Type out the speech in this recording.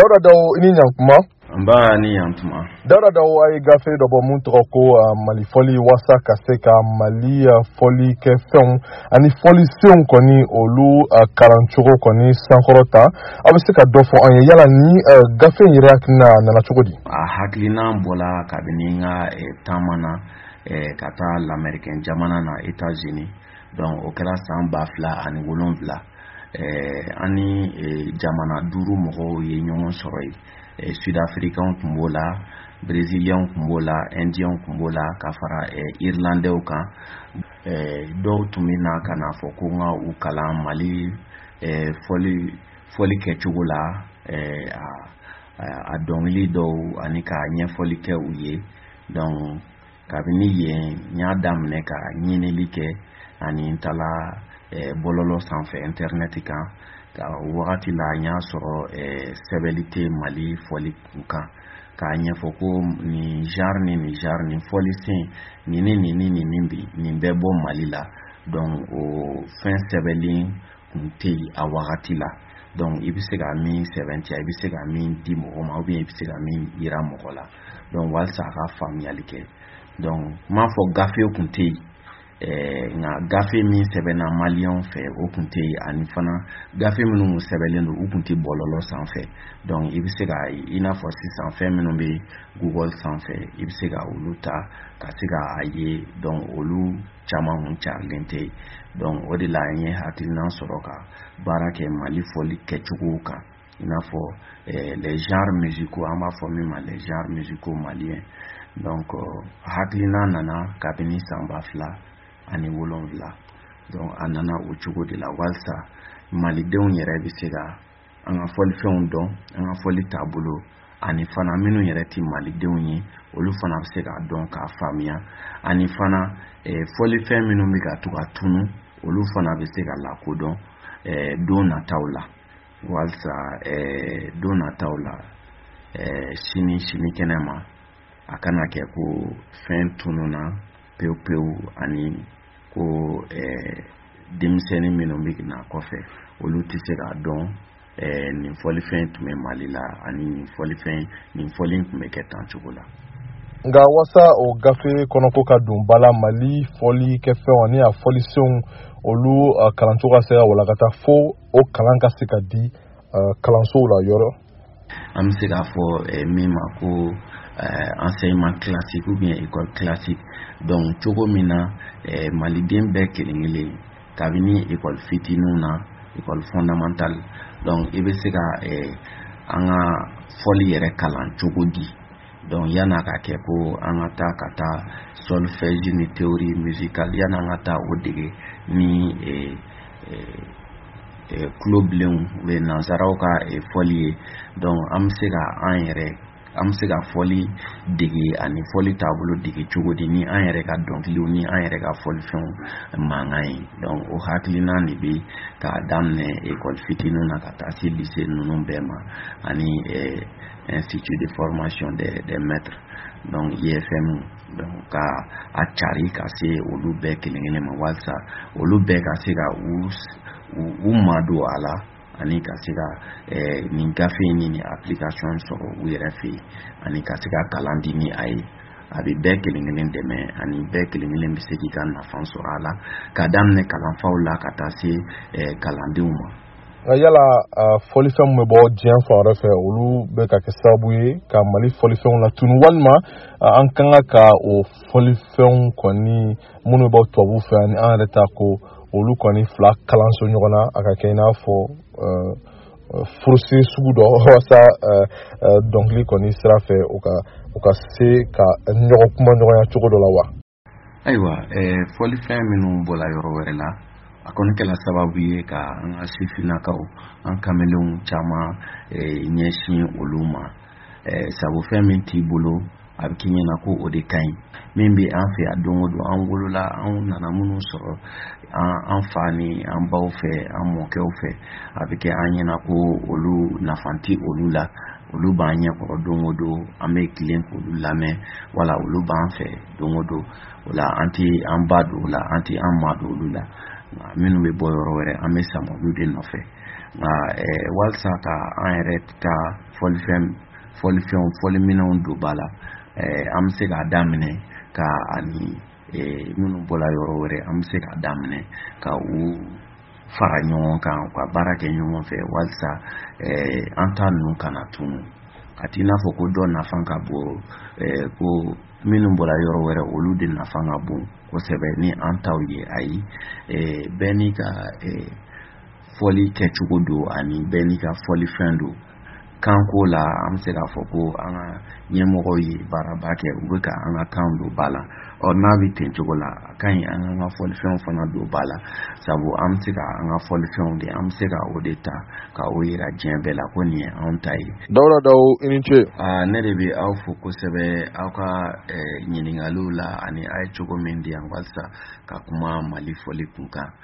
Dawda Dawo ini nyankuma mba ni yantuma Dawda Dawo ay gafe do bo mun to ko Mali foli wasa kaseka Mali foli ke fon ani foli sion koni olu kalanchogo koni sankorota abisika do fo an yala ni gafe yirak na chogodi haklina bola kabininga tamana kata l'American jamana na États-Unis donc au kala samba fla ani wolonvla ani jamana duru mogo ye ɲɔgɔn sɔrɔ ye sud-africain kumbola brésilien kumbola indien kumbola ka fara irlandais kan dɔw tun bɛ na ka na fɔ ko n ka u kalan Mali fɔli kɛcogo la a dɔnkili dɔw ani ka ɲɛfɔli kɛ u ye donc kabini yen n y'a daminɛ ka ɲinili kɛ ani n taala bololo sanfɛ internet kan ka wagati la n y'a sɔrɔ sɛbɛnni tɛ Mali fɔli kan k'a ɲɛfɔ ko nin genre ni fɔli sen nin bɛ bɔ Mali la donc o fɛn sɛbɛnlen kun tɛ yen a wagati la donc i bɛ se ka min sɛbɛntiya i bɛ se ka min di mɔgɔ ma ou bien i bɛ se ka min yira mɔgɔ la donc walasa a ka faamuyali kɛ donc n m'a fɔ gafe kun tɛ yen nka gafe min sɛbɛnna maliyɛnw fɛ o kun tɛ yen ani fana gafe minnu sɛbɛnlen don u kun tɛ bɔlɔlɔ sanfɛ donc i bɛ se ka i n'a fɔ sisan fɛn minnu bɛ Google sanfɛ i bɛ se ka olu ta ka se ka a ye donc olu caman kun carilen tɛ donc o de la n ye hakilina sɔrɔ ka baara kɛ Mali fɔli kɛcogow kan i n'a fɔ les genres musicaux an b'a fɔ min ma les genres musicaux maliens donc hakilina nana kabini san 2000 ani 7 donc a nana o cogo de la walasa malidenw yɛrɛ bɛ se ka an ka fɔlifɛnw dɔn an ka fɔli taabolo ani fana minnu yɛrɛ tɛ malidenw ye olu fana bɛ se k'a dɔn k'a faamuya ani fana fɔlifɛn minnu bɛ ka to ka tunu olu fana bɛ se ka lakodɔn don nataw la walasa don nataw la sini kɛnɛ ma a kana kɛ ko fɛn tununa pewu ani ko denmisɛnnin minnu bɛ na kɔfɛ olu tɛ se k'a dɔn nin fɔlifɛn tun bɛ Mali la ani nin fɔli tun bɛ kɛ tan cogo la. Nga wasa o gafe kɔnɔko ka don bala Mali fɔli kɛfɛnw ani a fɔlisenw olu kalancogo ka se ka walakata fo o kalan ka se ka di kalansow la yɔrɔ. An bɛ se k'a fɔ min ma ko enseignement classique ou bien école classique donc cogo min na maliden bɛɛ kelen kabini école fitininw na école fondamentale donc i bɛ se ka an ka fɔli yɛrɛ kalan cogo di donc yan'a ka kɛ ko an ka taa solfège ni théorie musicale yan'a an ka taa o dege ni kulobilenw nanzaraw ka fɔli ye donc an bɛ se ka fɔli dege ani fɔli taabolo dege cogo di ni an yɛrɛ ka dɔnkiliw ni an yɛrɛ ka fɔlifɛnw mankan ye donc o hakilina de bɛ k'a daminɛ école fitininw na ka taa se lycée ninnu bɛɛ ma ani institut de formation des maîtres donc IFM donc ka a cari ka se olu bɛɛ kelen ma walasa olu bɛɛ ka se ka u madon a la ani ka se ka nin gafe ni application sɔrɔ u yɛrɛ fɛ yen ani ka se ka kalan di ni a ye a bɛ bɛɛ kelen dɛmɛ ani bɛɛ kelen bɛ se k'i ka nafa sɔrɔ a la ka daminɛ kalanfaw la ka taa se kalandenw ma. Yala fɔlifɛn min bɛ bɔ diɲɛ fan wɛrɛ fɛ olu bɛ ka kɛ sababu ye ka Mali fɔlifɛnw latunu walima an kan ka o fɔlifɛnw kɔni minnu bɛ bɔ tubabu fɛ ani an yɛrɛ ta ko olu kɔni fila kalanso ɲɔgɔn na a ka kɛ i n'a fɔ furusiri sugu dɔ walasa dɔnkili kɔni sira fɛ u ka se ka kuma ɲɔgɔnya cogo dɔ la wa. Ayiwa fɔlifɛn minnu bɔra yɔrɔ wɛrɛ la a kɔni kɛla sababu ye ka an ka sifinnakaw an kamelenw caman ɲɛsin olu ma sabu fɛn min t'i bolo a bɛ k'i ɲɛna ko o de ka ɲi min bɛ an fɛ yan don o don an wolola an nana minnu sɔrɔ an fa ni an baw fɛ an mɔkɛw fɛ a bɛ kɛ an ɲɛna ko olu nafa tɛ olu la olu b'an ɲɛkɔrɔ don o don an bɛ tilen k'olu lamɛn wala olu b'an fɛ don o don o la an tɛ an ba don o la an tɛ an ma don olu la minnu bɛ bɔ yɔrɔ wɛrɛ an bɛ sama olu de nɔfɛ walsa ka an yɛrɛ ka fɔliminɛnw don ba la an bɛ se k'a daminɛ ka ani minnu bɔla yɔrɔ wɛrɛ an bɛ se k'a daminɛ ka u fara ɲɔgɔn kan ka baara kɛ ɲɔgɔn fɛ walasa an ta ninnu kana tunu a t'i n'a fɔ ko dɔ nafa ka bon ko minnu bɔra yɔrɔ wɛrɛ olu de nafa ka bon kosɛbɛ ni an taw ye ayi bɛɛ n'i ka fɔli kɛcogo don ani bɛɛ n'i ka fɔlifɛn don kanko la an bɛ se k'a fɔ ko an ka ɲɛmɔgɔw ye baaraba kɛ u bɛ ka an ka kan don ba la n'a bɛ ten cogo la a ka ɲi an ka fɔlifɛnw fana don ba la sabu an bɛ se ka an ka fɔlifɛnw de an bɛ se ka o de ta ka o yira diɲɛ bɛɛ la ko nin ye anw ta ye. Dawuda Dawu i ni ce. Ne de bɛ aw fo kosɛbɛ aw ka ɲininkaliw la ani a ye cogo min di yan walasa ka kuma Mali fɔli kun kan.